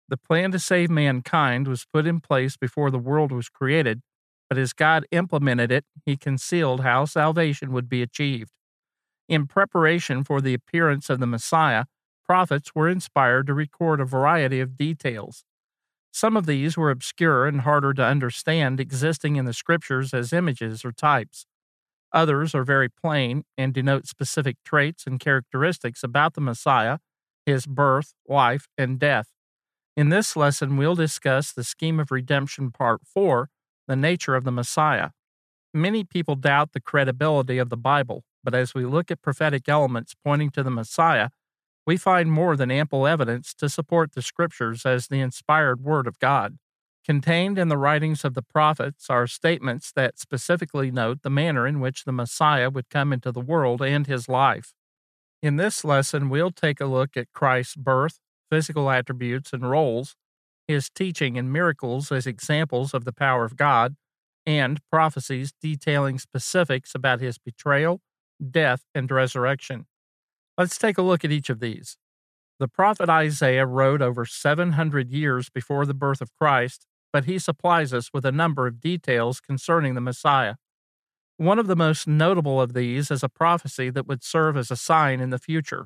The plan to save mankind was put in place before the world was created, but as God implemented it, he concealed how salvation would be achieved. In preparation for the appearance of the Messiah, prophets were inspired to record a variety of details. Some of these were obscure and harder to understand, existing in the scriptures as images or types. Others are very plain and denote specific traits and characteristics about the Messiah, his birth, life, and death. In this lesson, we'll discuss the scheme of redemption part 4, the nature of the Messiah. Many people doubt the credibility of the Bible, but as we look at prophetic elements pointing to the Messiah, we find more than ample evidence to support the scriptures as the inspired word of God. Contained in the writings of the prophets are statements that specifically note the manner in which the Messiah would come into the world and his life. In this lesson, we'll take a look at Christ's birth, physical attributes and roles, his teaching and miracles as examples of the power of God, and prophecies detailing specifics about his betrayal, death, and resurrection. Let's take a look at each of these. The prophet Isaiah wrote over 700 years before the birth of Christ, but he supplies us with a number of details concerning the Messiah. One of the most notable of these is a prophecy that would serve as a sign in the future.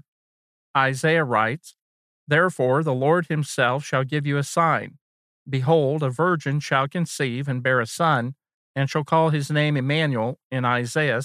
Isaiah writes, "Therefore the Lord himself shall give you a sign. Behold, a virgin shall conceive and bear a son, and shall call his name Emmanuel," in Isaiah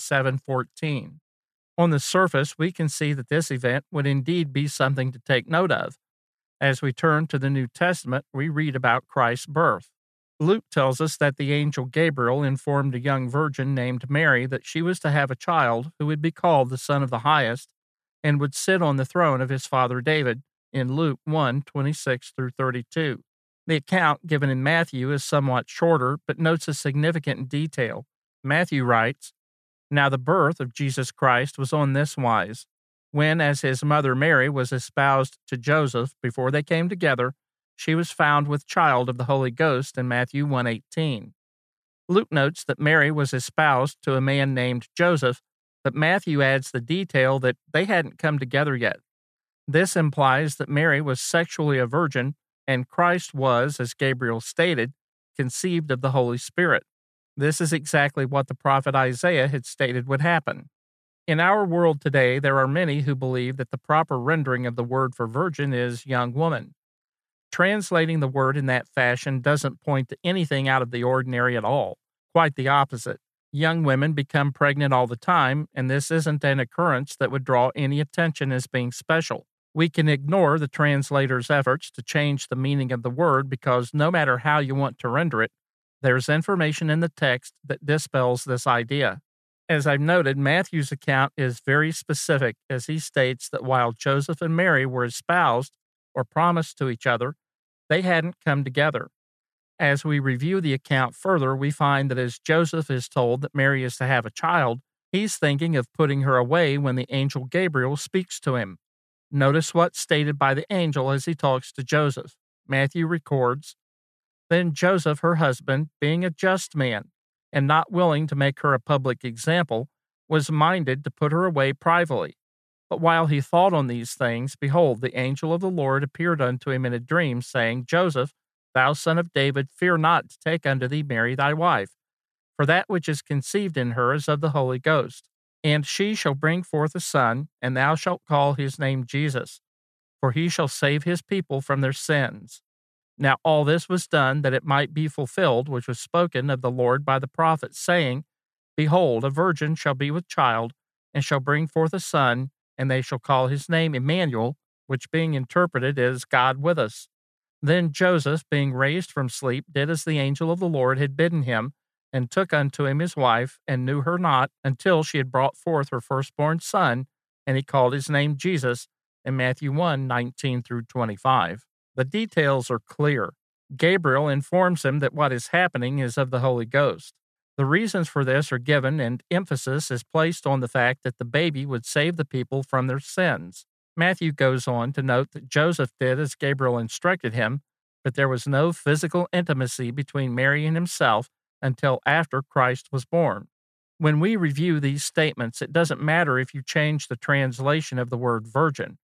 7:14. On the surface, we can see that this event would indeed be something to take note of. As we turn to the New Testament, we read about Christ's birth. Luke tells us that the angel Gabriel informed a young virgin named Mary that she was to have a child who would be called the Son of the Highest and would sit on the throne of his father David, in Luke 1:26 through 32. The account given in Matthew is somewhat shorter, but notes a significant detail. Matthew writes, "Now the birth of Jesus Christ was on this wise. When, as his mother Mary was espoused to Joseph, before they came together, she was found with child of the Holy Ghost," in Matthew 1:18. Luke notes that Mary was espoused to a man named Joseph, but Matthew adds the detail that they hadn't come together yet. This implies that Mary was sexually a virgin, and Christ was, as Gabriel stated, conceived of the Holy Spirit. This is exactly what the prophet Isaiah had stated would happen. In our world today, there are many who believe that the proper rendering of the word for virgin is young woman. Translating the word in that fashion doesn't point to anything out of the ordinary at all. Quite the opposite. Young women become pregnant all the time, and this isn't an occurrence that would draw any attention as being special. We can ignore the translator's efforts to change the meaning of the word because no matter how you want to render it, there's information in the text that dispels this idea. As I've noted, Matthew's account is very specific as he states that while Joseph and Mary were espoused or promised to each other, they hadn't come together. As we review the account further, we find that as Joseph is told that Mary is to have a child, he's thinking of putting her away when the angel Gabriel speaks to him. Notice what's stated by the angel as he talks to Joseph. Matthew records, "Then Joseph, her husband, being a just man, and not willing to make her a public example, was minded to put her away privately. But while he thought on these things, behold, the angel of the Lord appeared unto him in a dream, saying, Joseph, thou son of David, fear not to take unto thee Mary thy wife, for that which is conceived in her is of the Holy Ghost. And she shall bring forth a son, and thou shalt call his name Jesus, for he shall save his people from their sins. Now all this was done that it might be fulfilled, which was spoken of the Lord by the prophet, saying, Behold, a virgin shall be with child, and shall bring forth a son, and they shall call his name Emmanuel, which being interpreted is God with us. Then Joseph, being raised from sleep, did as the angel of the Lord had bidden him, and took unto him his wife, and knew her not until she had brought forth her firstborn son, and he called his name Jesus, in Matthew 1:19 through 25. The details are clear. Gabriel informs him that what is happening is of the Holy Ghost. The reasons for this are given, and emphasis is placed on the fact that the baby would save the people from their sins. Matthew goes on to note that Joseph did as Gabriel instructed him, but there was no physical intimacy between Mary and himself until after Christ was born. When we review these statements, it doesn't matter if you change the translation of the word virgin.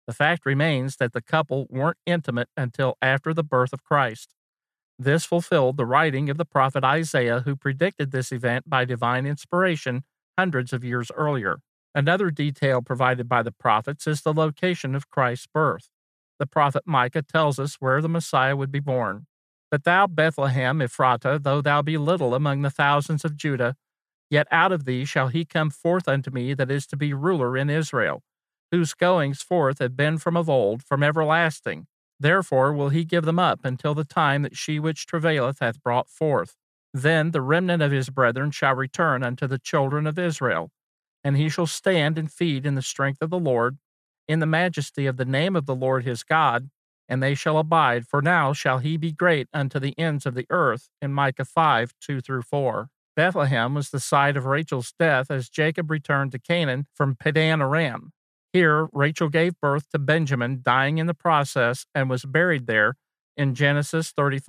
The fact remains that the couple weren't intimate until after the birth of Christ. This fulfilled the writing of the prophet Isaiah, who predicted this event by divine inspiration hundreds of years earlier. Another detail provided by the prophets is the location of Christ's birth. The prophet Micah tells us where the Messiah would be born. But thou, Bethlehem Ephratah, though thou be little among the thousands of Judah, yet out of thee shall he come forth unto me that is to be ruler in Israel, whose goings forth have been from of old, from everlasting. Therefore will he give them up until the time that she which travaileth hath brought forth. Then the remnant of his brethren shall return unto the children of Israel, and he shall stand and feed in the strength of the Lord, in the majesty of the name of the Lord his God, and they shall abide, for now shall he be great unto the ends of the earth, in Micah 5:2-4. Bethlehem was the site of Rachel's death as Jacob returned to Canaan from Padan Aram. Here, Rachel gave birth to Benjamin, dying in the process, and was buried there in Genesis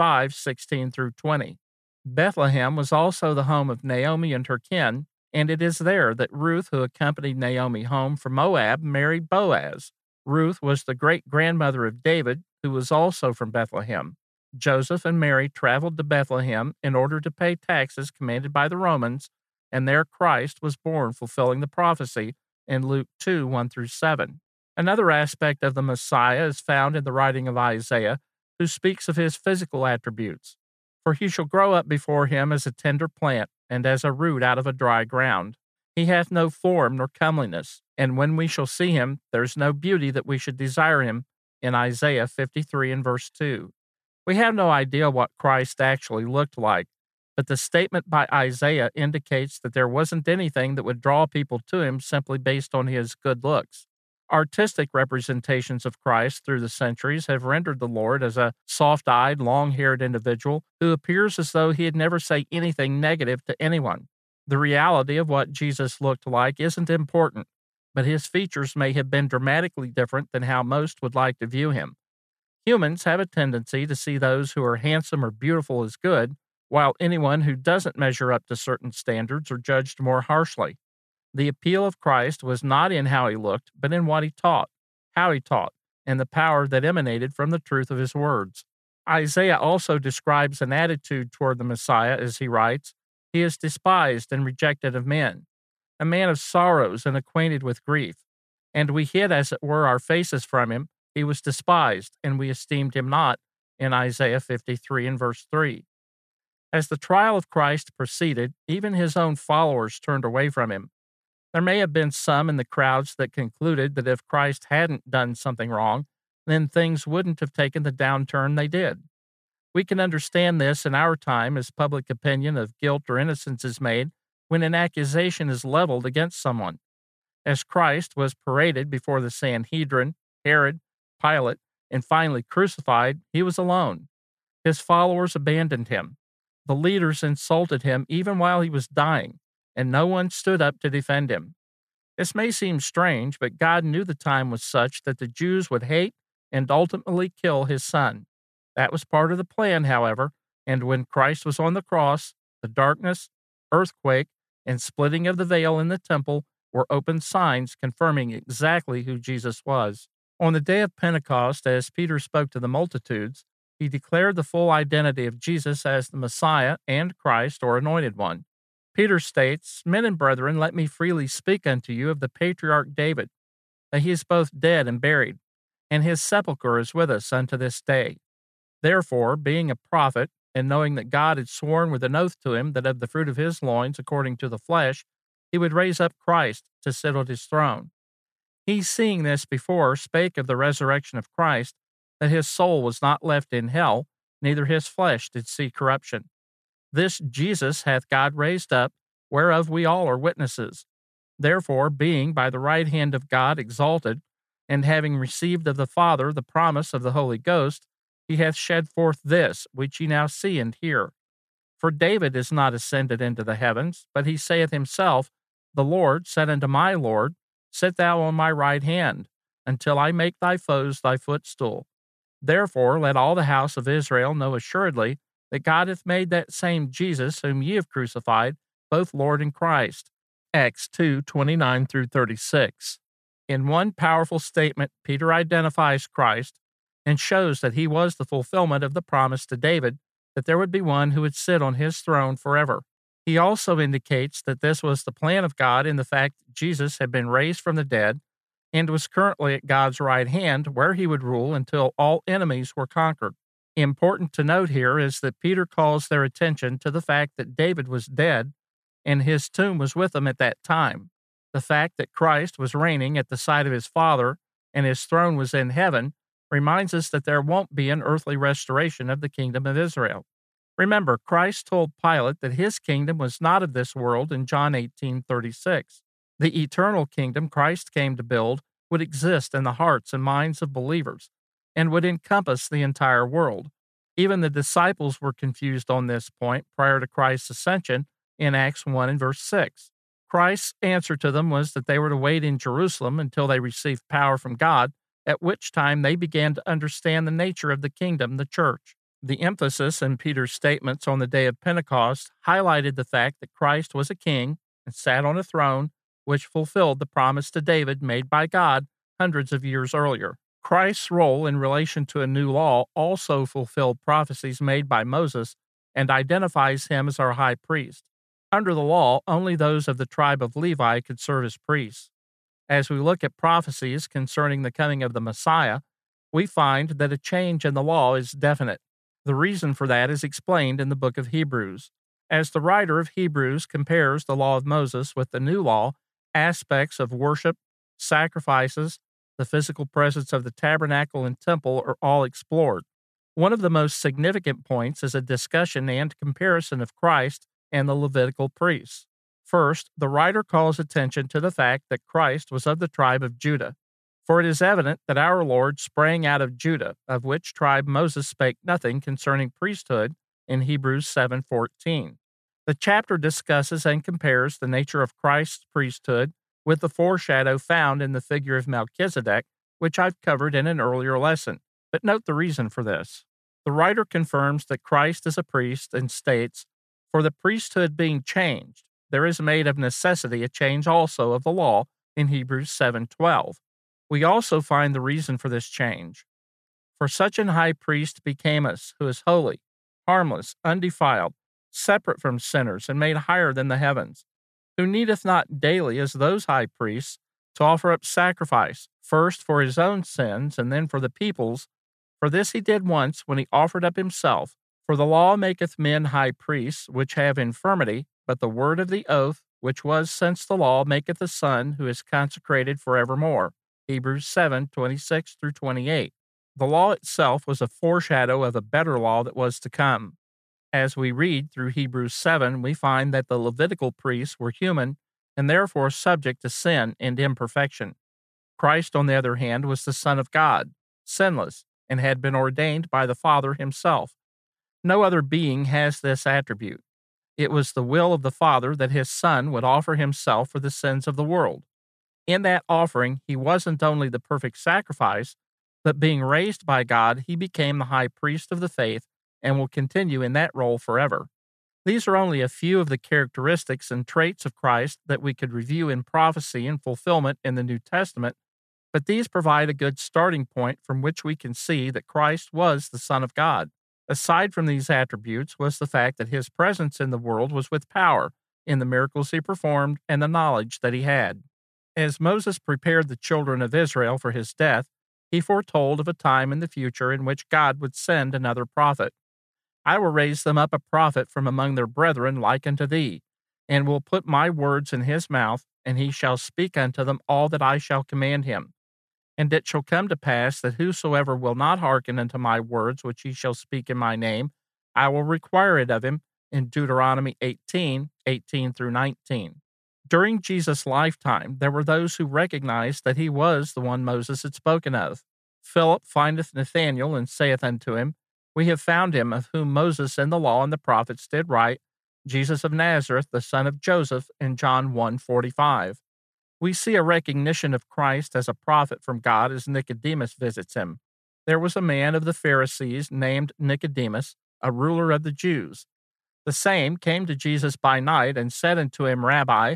35:16-20. Bethlehem was also the home of Naomi and her kin, and it is there that Ruth, who accompanied Naomi home from Moab, married Boaz. Ruth was the great-grandmother of David, who was also from Bethlehem. Joseph and Mary traveled to Bethlehem in order to pay taxes commanded by the Romans, and there Christ was born, fulfilling the prophecy in Luke 2:1-7. Another aspect of the Messiah is found in the writing of Isaiah, who speaks of his physical attributes. For he shall grow up before him as a tender plant, and as a root out of a dry ground. He hath no form nor comeliness, and when we shall see him, there is no beauty that we should desire him, in Isaiah 53:2. We have no idea what Christ actually looked like, but the statement by Isaiah indicates that there wasn't anything that would draw people to him simply based on his good looks. Artistic representations of Christ through the centuries have rendered the Lord as a soft-eyed, long-haired individual who appears as though he'd never say anything negative to anyone. The reality of what Jesus looked like isn't important, but his features may have been dramatically different than how most would like to view him. Humans have a tendency to see those who are handsome or beautiful as good, while anyone who doesn't measure up to certain standards are judged more harshly. The appeal of Christ was not in how he looked, but in what he taught, how he taught, and the power that emanated from the truth of his words. Isaiah also describes an attitude toward the Messiah as he writes, "He is despised and rejected of men, a man of sorrows and acquainted with grief. And we hid as it were our faces from him. He was despised, and we esteemed him not," in Isaiah 53:3. As the trial of Christ proceeded, even his own followers turned away from him. There may have been some in the crowds that concluded that if Christ hadn't done something wrong, then things wouldn't have taken the downturn they did. We can understand this in our time as public opinion of guilt or innocence is made when an accusation is leveled against someone. As Christ was paraded before the Sanhedrin, Herod, Pilate, and finally crucified, he was alone. His followers abandoned him. The leaders insulted him even while he was dying, and no one stood up to defend him. This may seem strange, but God knew the time was such that the Jews would hate and ultimately kill his son. That was part of the plan, however, and when Christ was on the cross, the darkness, earthquake, and splitting of the veil in the temple were open signs confirming exactly who Jesus was. On the day of Pentecost, as Peter spoke to the multitudes, he declared the full identity of Jesus as the Messiah and Christ or Anointed One. Peter states, "Men and brethren, let me freely speak unto you of the patriarch David, that he is both dead and buried, and his sepulchre is with us unto this day. Therefore, being a prophet, and knowing that God had sworn with an oath to him that of the fruit of his loins, according to the flesh, he would raise up Christ to sit on his throne. He, seeing this before, spake of the resurrection of Christ, that his soul was not left in hell, neither his flesh did see corruption. This Jesus hath God raised up, whereof we all are witnesses. Therefore, being by the right hand of God exalted, and having received of the Father the promise of the Holy Ghost, he hath shed forth this, which ye now see and hear. For David is not ascended into the heavens, but he saith himself, The Lord said unto my Lord, Sit thou on my right hand, until I make thy foes thy footstool. Therefore let all the house of Israel know assuredly that God hath made that same Jesus whom ye have crucified, both Lord and Christ." Acts 2:29-36. In one powerful statement, Peter identifies Christ and shows that he was the fulfillment of the promise to David that there would be one who would sit on his throne forever. He also indicates that this was the plan of God in the fact that Jesus had been raised from the dead and was currently at God's right hand, where he would rule until all enemies were conquered. Important to note here is that Peter calls their attention to the fact that David was dead and his tomb was with him at that time. The fact that Christ was reigning at the side of his Father and his throne was in heaven reminds us that there won't be an earthly restoration of the kingdom of Israel. Remember, Christ told Pilate that his kingdom was not of this world in John 18:36. The eternal kingdom Christ came to build would exist in the hearts and minds of believers and would encompass the entire world. Even the disciples were confused on this point prior to Christ's ascension in Acts 1 and verse 6. Christ's answer to them was that they were to wait in Jerusalem until they received power from God, at which time they began to understand the nature of the kingdom, the church. The emphasis in Peter's statements on the day of Pentecost highlighted the fact that Christ was a king and sat on a throne, which fulfilled the promise to David made by God hundreds of years earlier. Christ's role in relation to a new law also fulfilled prophecies made by Moses and identifies him as our high priest. Under the law, only those of the tribe of Levi could serve as priests. As we look at prophecies concerning the coming of the Messiah, we find that a change in the law is definite. The reason for that is explained in the book of Hebrews. As the writer of Hebrews compares the law of Moses with the new law, aspects of worship, sacrifices, the physical presence of the tabernacle and temple are all explored. One of the most significant points is a discussion and comparison of Christ and the Levitical priests. First, the writer calls attention to the fact that Christ was of the tribe of Judah. For it is evident that our Lord sprang out of Judah, of which tribe Moses spake nothing concerning priesthood in Hebrews 7:14. The chapter discusses and compares the nature of Christ's priesthood with the foreshadow found in the figure of Melchizedek, which I've covered in an earlier lesson. But note the reason for this. The writer confirms that Christ is a priest and states, "For the priesthood being changed, there is made of necessity a change also of the law," in Hebrews 7:12. We also find the reason for this change. For such an high priest became us, who is holy, harmless, undefiled, separate from sinners, and made higher than the heavens, who needeth not daily, as those high priests, to offer up sacrifice, first for his own sins, and then for the people's. For this he did once, when he offered up himself. For the law maketh men high priests, which have infirmity, but the word of the oath, which was since the law, maketh the Son, who is consecrated forevermore. Hebrews 7:26-28. The law itself was a foreshadow of a better law that was to come. As we read through Hebrews 7, we find that the Levitical priests were human and therefore subject to sin and imperfection. Christ, on the other hand, was the Son of God, sinless, and had been ordained by the Father himself. No other being has this attribute. It was the will of the Father that his Son would offer himself for the sins of the world. In that offering, he wasn't only the perfect sacrifice, but being raised by God, he became the high priest of the faith and will continue in that role forever. These are only a few of the characteristics and traits of Christ that we could review in prophecy and fulfillment in the New Testament, but these provide a good starting point from which we can see that Christ was the Son of God. Aside from these attributes was the fact that his presence in the world was with power in the miracles he performed and the knowledge that he had. As Moses prepared the children of Israel for his death, he foretold of a time in the future in which God would send another prophet. "I will raise them up a prophet from among their brethren like unto thee, and will put my words in his mouth, and he shall speak unto them all that I shall command him. And it shall come to pass that whosoever will not hearken unto my words which he shall speak in my name, I will require it of him," in Deuteronomy 18:18-19. During Jesus' lifetime, there were those who recognized that he was the one Moses had spoken of. Philip findeth Nathanael, and saith unto him, "We have found him, of whom Moses and the law and the prophets did write, Jesus of Nazareth, the son of Joseph," in John 1:45. We see a recognition of Christ as a prophet from God as Nicodemus visits him. There was a man of the Pharisees named Nicodemus, a ruler of the Jews. The same came to Jesus by night and said unto him, "Rabbi,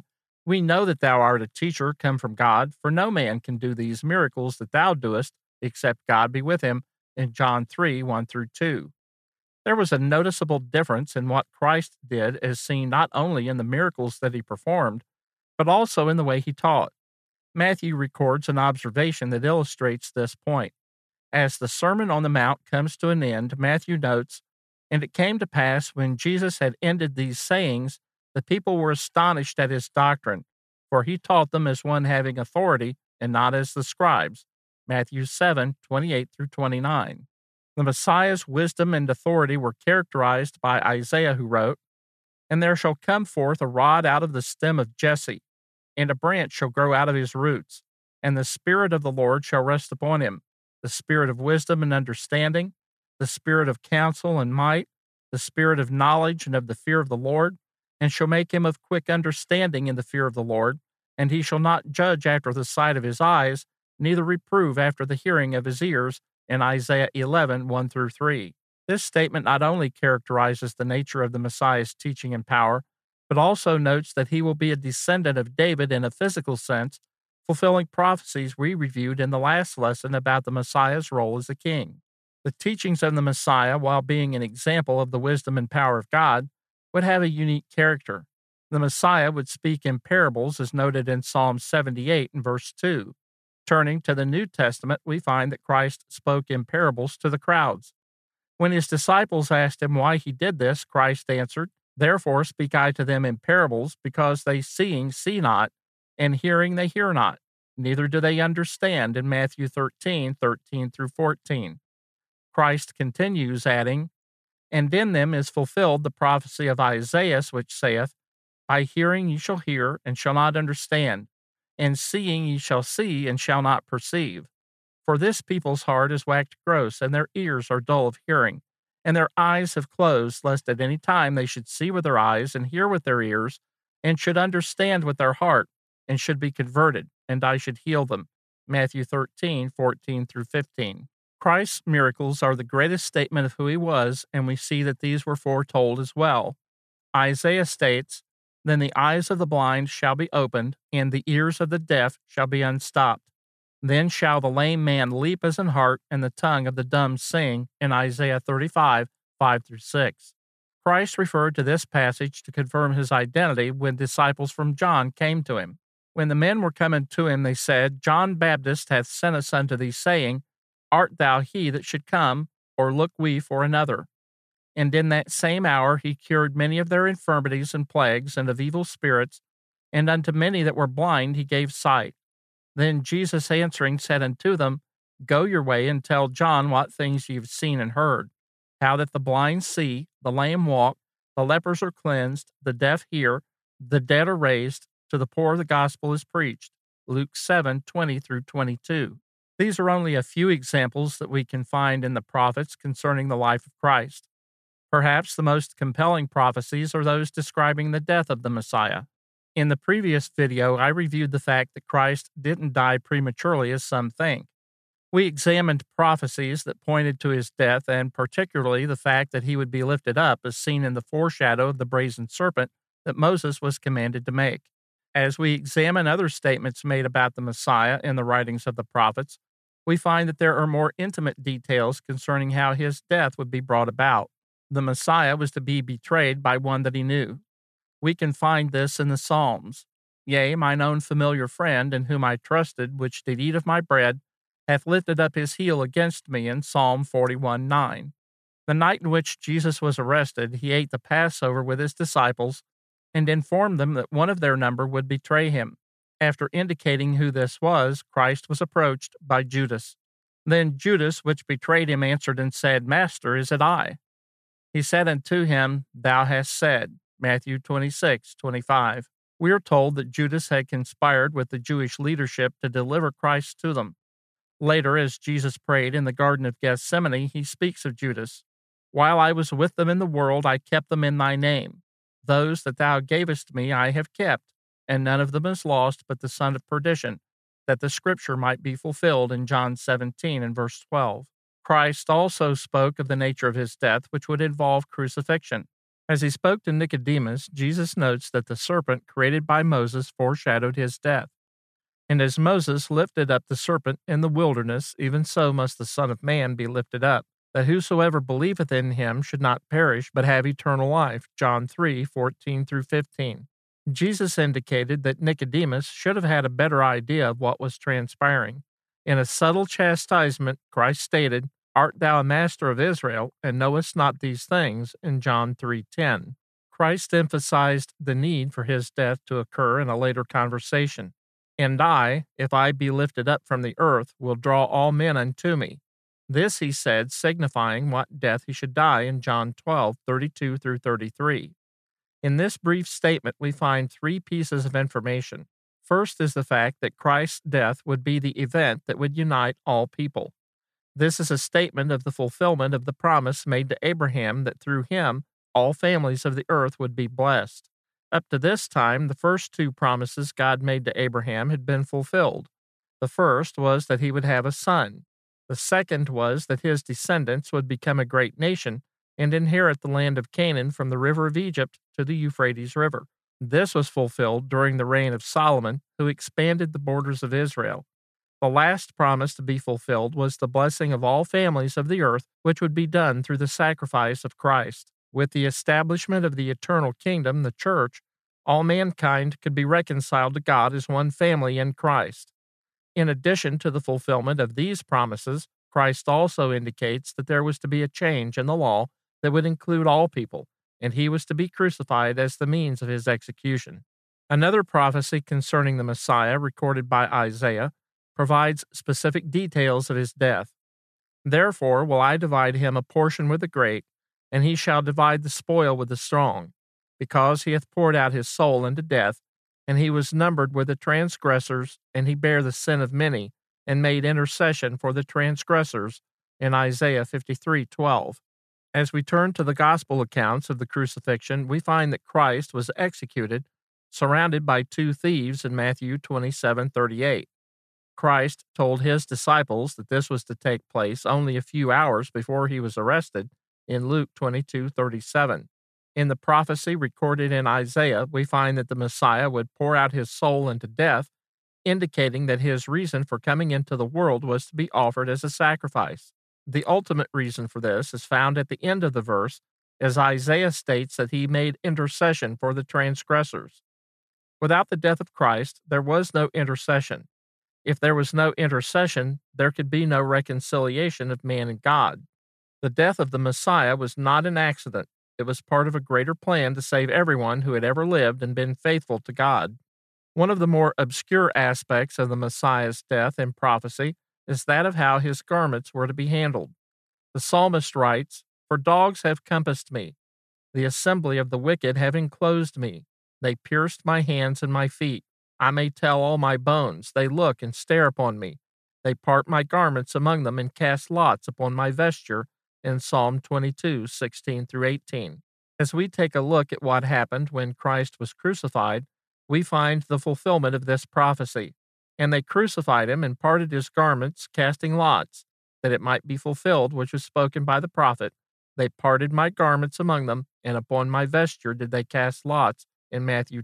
We know that thou art a teacher come from God, for no man can do these miracles that thou doest, except God be with him, in John 3, 1 through 2. There was a noticeable difference in what Christ did as seen not only in the miracles that he performed, but also in the way he taught. Matthew records an observation that illustrates this point. As the Sermon on the Mount comes to an end, Matthew notes, "And it came to pass when Jesus had ended these sayings, the people were astonished at his doctrine, for he taught them as one having authority, and not as the scribes." Matthew 7, 28 through 29. The Messiah's wisdom and authority were characterized by Isaiah, who wrote, "And there shall come forth a rod out of the stem of Jesse, and a branch shall grow out of his roots, and the Spirit of the Lord shall rest upon him, the Spirit of wisdom and understanding, the Spirit of counsel and might, the Spirit of knowledge and of the fear of the Lord, and shall make him of quick understanding in the fear of the Lord, and he shall not judge after the sight of his eyes, neither reprove after the hearing of his ears," in Isaiah 11, 1 through 3. This statement not only characterizes the nature of the Messiah's teaching and power, but also notes that he will be a descendant of David in a physical sense, fulfilling prophecies we reviewed in the last lesson about the Messiah's role as a king. The teachings of the Messiah, while being an example of the wisdom and power of God, would have a unique character. The Messiah would speak in parables, as noted in Psalm 78 and verse 2. Turning to the New Testament, we find that Christ spoke in parables to the crowds. When his disciples asked him why he did this, Christ answered, "Therefore speak I to them in parables, because they seeing see not, and hearing they hear not, neither do they understand," in Matthew 13, 13 through 14. Christ continues, adding, "And in them is fulfilled the prophecy of Isaiah, which saith, By hearing ye shall hear, and shall not understand, and seeing ye shall see, and shall not perceive. For this people's heart is waxed gross, and their ears are dull of hearing, and their eyes have closed, lest at any time they should see with their eyes, and hear with their ears, and should understand with their heart, and should be converted, and I should heal them." Matthew 13, 14 through 15. Christ's miracles are the greatest statement of who he was, and we see that these were foretold as well. Isaiah states, "Then the eyes of the blind shall be opened, and the ears of the deaf shall be unstopped. Then shall the lame man leap as an hart, and the tongue of the dumb sing," in Isaiah 35, 5 through 6. Christ referred to this passage to confirm his identity when disciples from John came to him. When the men were coming to him, they said, "John Baptist hath sent us unto thee, saying, Art thou he that should come, or look we for another?" And in that same hour he cured many of their infirmities and plagues and of evil spirits, and unto many that were blind he gave sight. Then Jesus answering said unto them, Go your way, and tell John what things ye have seen and heard, how that the blind see, the lame walk, the lepers are cleansed, the deaf hear, the dead are raised, to the poor the gospel is preached. Luke 7, 20 through 22. These are only a few examples that we can find in the prophets concerning the life of Christ. Perhaps the most compelling prophecies are those describing the death of the Messiah. In the previous video, I reviewed the fact that Christ didn't die prematurely as some think. We examined prophecies that pointed to his death, and particularly the fact that he would be lifted up as seen in the foreshadow of the brazen serpent that Moses was commanded to make. As we examine other statements made about the Messiah in the writings of the prophets, we find that there are more intimate details concerning how his death would be brought about. The Messiah was to be betrayed by one that he knew. We can find this in the Psalms. "Yea, mine own familiar friend, in whom I trusted, which did eat of my bread, hath lifted up his heel against me," in Psalm 41:9. The night in which Jesus was arrested, he ate the Passover with his disciples and informed them that one of their number would betray him. After indicating who this was, Christ was approached by Judas. Then Judas, which betrayed him, answered and said, Master, is it I? He said unto him, Thou hast said. Matthew 26:25. We are told that Judas had conspired with the Jewish leadership to deliver Christ to them. Later, as Jesus prayed in the Garden of Gethsemane, he speaks of Judas. "While I was with them in the world, I kept them in thy name. Those that thou gavest me I have kept, and none of them is lost but the son of perdition, that the scripture might be fulfilled in John 17 and verse 12. Christ also spoke of the nature of his death, which would involve crucifixion. As he spoke to Nicodemus, Jesus notes that the serpent created by Moses foreshadowed his death. And as Moses lifted up the serpent in the wilderness, even so must the Son of Man be lifted up, that whosoever believeth in him should not perish, but have eternal life. John 3:14 through 15. Jesus indicated that Nicodemus should have had a better idea of what was transpiring. In a subtle chastisement, Christ stated, Art thou a master of Israel, and knowest not these things? In John 3:10. Christ emphasized the need for his death to occur in a later conversation. And I, if I be lifted up from the earth, will draw all men unto me. This he said, signifying what death he should die in John 12:32 through 33. In this brief statement, we find three pieces of information. First is the fact that Christ's death would be the event that would unite all people. This is a statement of the fulfillment of the promise made to Abraham that through him all families of the earth would be blessed. Up to this time, the first two promises God made to Abraham had been fulfilled. The first was that he would have a son. The second was that his descendants would become a great nation and inherit the land of Canaan from the river of Egypt to the Euphrates River. This was fulfilled during the reign of Solomon, who expanded the borders of Israel. The last promise to be fulfilled was the blessing of all families of the earth, which would be done through the sacrifice of Christ. With the establishment of the eternal kingdom, the church, all mankind could be reconciled to God as one family in Christ. In addition to the fulfillment of these promises, Christ also indicates that there was to be a change in the law that would include all people, and he was to be crucified as the means of his execution. Another prophecy concerning the Messiah, recorded by Isaiah, provides specific details of his death. Therefore will I divide him a portion with the great, and he shall divide the spoil with the strong, because he hath poured out his soul into death, and he was numbered with the transgressors, and he bare the sin of many, and made intercession for the transgressors, in Isaiah 53:12. As we turn to the gospel accounts of the crucifixion, we find that Christ was executed, surrounded by two thieves in Matthew 27:38. Christ told his disciples that this was to take place only a few hours before he was arrested in Luke 22:37. In the prophecy recorded in Isaiah, we find that the Messiah would pour out his soul into death, indicating that his reason for coming into the world was to be offered as a sacrifice. The ultimate reason for this is found at the end of the verse, as Isaiah states that he made intercession for the transgressors. Without the death of Christ, there was no intercession. If there was no intercession, there could be no reconciliation of man and God. The death of the Messiah was not an accident. It was part of a greater plan to save everyone who had ever lived and been faithful to God. One of the more obscure aspects of the Messiah's death in prophecy is that of how his garments were to be handled. The psalmist writes, For dogs have compassed me, the assembly of the wicked have enclosed me. They pierced my hands and my feet. I may tell all my bones. They look and stare upon me. They part my garments among them and cast lots upon my vesture, in Psalm 22:16 through 18. As we take a look at what happened when Christ was crucified, we find the fulfillment of this prophecy. And they crucified him and parted his garments, casting lots, that it might be fulfilled which was spoken by the prophet. They parted my garments among them, and upon my vesture did they cast lots, in Matthew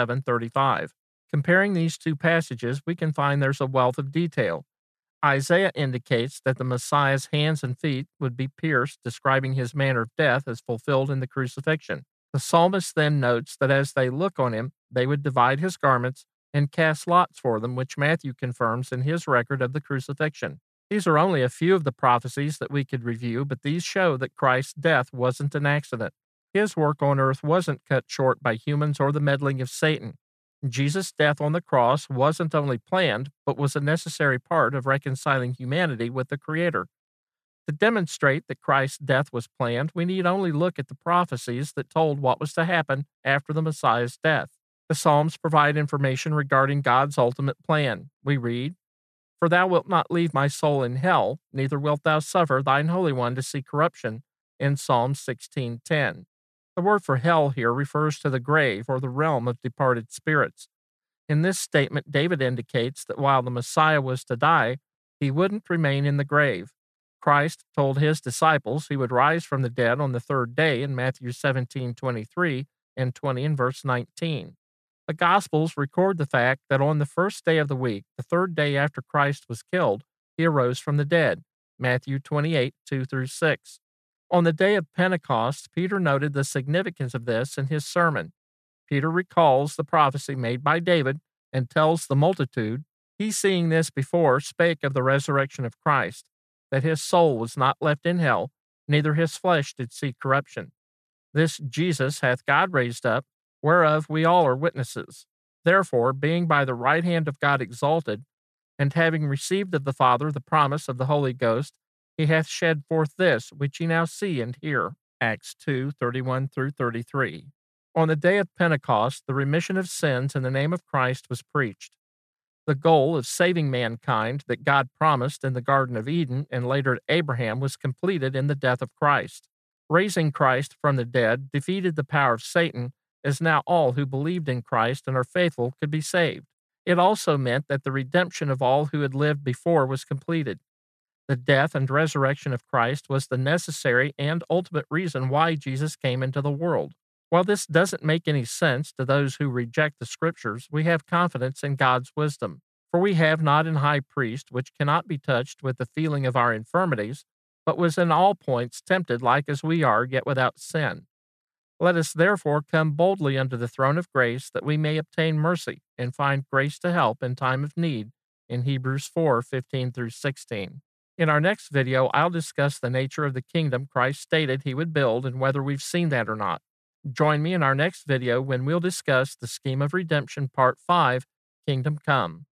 27:35. Comparing these two passages, we can find there's a wealth of detail. Isaiah indicates that the Messiah's hands and feet would be pierced, describing his manner of death as fulfilled in the crucifixion. The psalmist then notes that as they look on him, they would divide his garments and cast lots for them, which Matthew confirms in his record of the crucifixion. These are only a few of the prophecies that we could review, but these show that Christ's death wasn't an accident. His work on earth wasn't cut short by humans or the meddling of Satan. Jesus' death on the cross wasn't only planned, but was a necessary part of reconciling humanity with the Creator. To demonstrate that Christ's death was planned, we need only look at the prophecies that told what was to happen after the Messiah's death. The Psalms provide information regarding God's ultimate plan. We read, For thou wilt not leave my soul in hell, neither wilt thou suffer thine Holy One to see corruption, in Psalm 16:10. The word for hell here refers to the grave or the realm of departed spirits. In this statement, David indicates that while the Messiah was to die, he wouldn't remain in the grave. Christ told his disciples he would rise from the dead on the third day in Matthew 17:23 and 20 in verse 19. The Gospels record the fact that on the first day of the week, the third day after Christ was killed, he arose from the dead. Matthew 28:2 through 6. On the day of Pentecost, Peter noted the significance of this in his sermon. Peter recalls the prophecy made by David and tells the multitude, he seeing this before spake of the resurrection of Christ, that his soul was not left in hell, neither his flesh did see corruption. This Jesus hath God raised up, whereof we all are witnesses. Therefore, being by the right hand of God exalted, and having received of the Father the promise of the Holy Ghost, he hath shed forth this, which ye now see and hear. Acts 2:31 through 33. On the day of Pentecost, the remission of sins in the name of Christ was preached. The goal of saving mankind that God promised in the Garden of Eden and later to Abraham was completed in the death of Christ. Raising Christ from the dead defeated the power of Satan, as now all who believed in Christ and are faithful could be saved. It also meant that the redemption of all who had lived before was completed. The death and resurrection of Christ was the necessary and ultimate reason why Jesus came into the world. While this doesn't make any sense to those who reject the Scriptures, we have confidence in God's wisdom. For we have not an high priest which cannot be touched with the feeling of our infirmities, but was in all points tempted like as we are, yet without sin. Let us therefore come boldly unto the throne of grace, that we may obtain mercy and find grace to help in time of need, in Hebrews 4:15 through 16. In our next video, I'll discuss the nature of the kingdom Christ stated he would build and whether we've seen that or not. Join me in our next video when we'll discuss the scheme of redemption, Part 5, Kingdom Come.